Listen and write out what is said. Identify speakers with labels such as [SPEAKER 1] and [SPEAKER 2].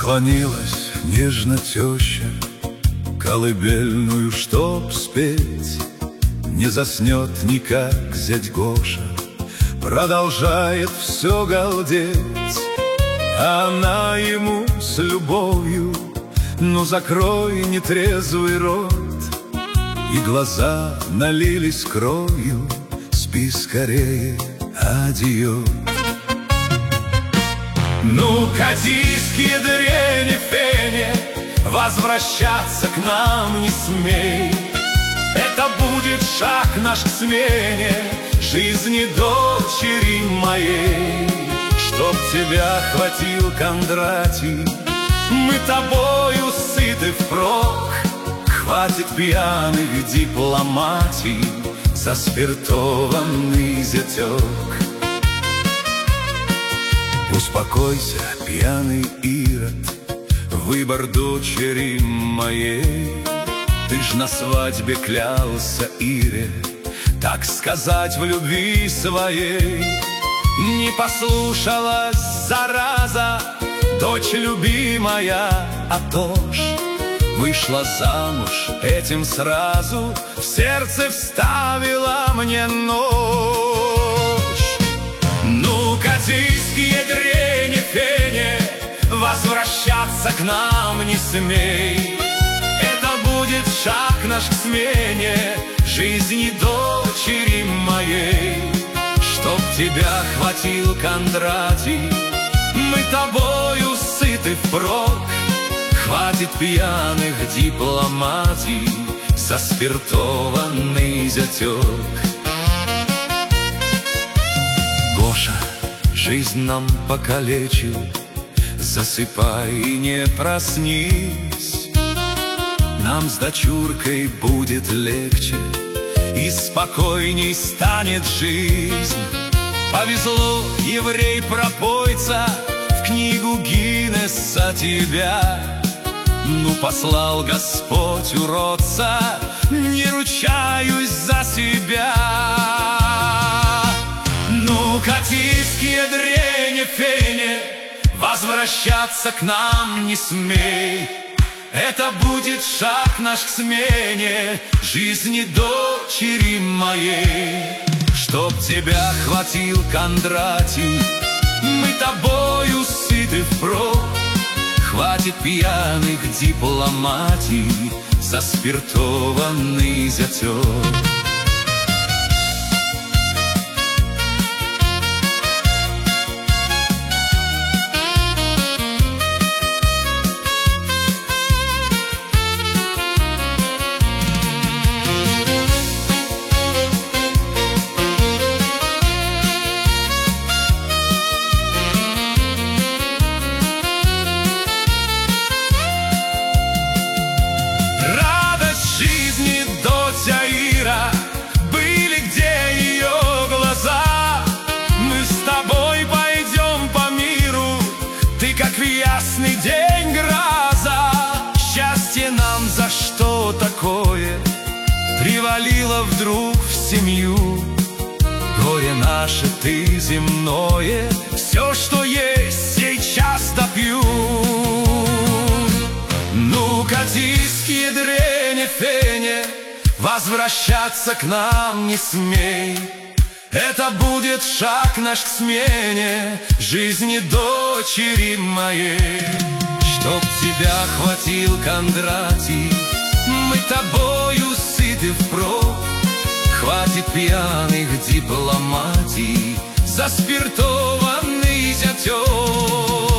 [SPEAKER 1] Наклонилась нежно теща, колыбельную чтоб спеть. Не заснет никак зять Гоша, продолжает все галдеть. А она ему с любовью: ну закрой нетрезвый рот. И глаза налились кровью: спи скорее, адьё. Ну, катись к ядрене фене, возвращаться к нам не смей. Это будет шаг наш к смене жизни дочери моей. Чтоб тебя хватил Кондратий, мы тобою сыты впрок. Хватит пьяных дипломатий, заспиртованный зятек. Успокойся, пьяный Ирод, выбор дочери моей. Ты ж на свадьбе клялся Ире, так сказать, в любви своей. Не послушалась, зараза, дочь любимая, а то ж вышла замуж этим сразу, в сердце вставила мне нож. Ну, катись к ядрене фене, возвращаться к нам не смей. Это будет шаг наш к смене жизни дочери моей. Чтоб тебя хватил Кондратий, мы тобою сыты впрок. Хватит пьяных дипломатий, заспиртованный зятек. Гоша жизнь нам покалечил, засыпай и не проснись. Нам с дочуркой будет легче, и спокойней станет жизнь. Повезло, еврей-пропойца, в книгу Гиннесса тебя. Ну, послал Господь уродца, не ручаюсь за себя. Ну, катись к ядрене фене, возвращаться к нам не смей. Это будет шаг наш к смене жизни дочери моей. Чтоб тебя хватил Кондратий, мы тобою сыты впрок. Хватит пьяных дипломатий, заспиртованный зятек. Были где ее глаза? Мы с тобой пойдем по миру, ты как в ясный день гроза. Счастье нам за что такое привалило вдруг в семью? Горе наше ты земное, все, что есть, сейчас допью. Ну, катись к ядрене фене, возвращаться к нам не смей. Это будет шаг наш к смене жизни дочери моей. Чтоб тебя хватил Кондратий, мы тобою сыты впрок. Хватит пьяных дипломатий, заспиртованный зятек.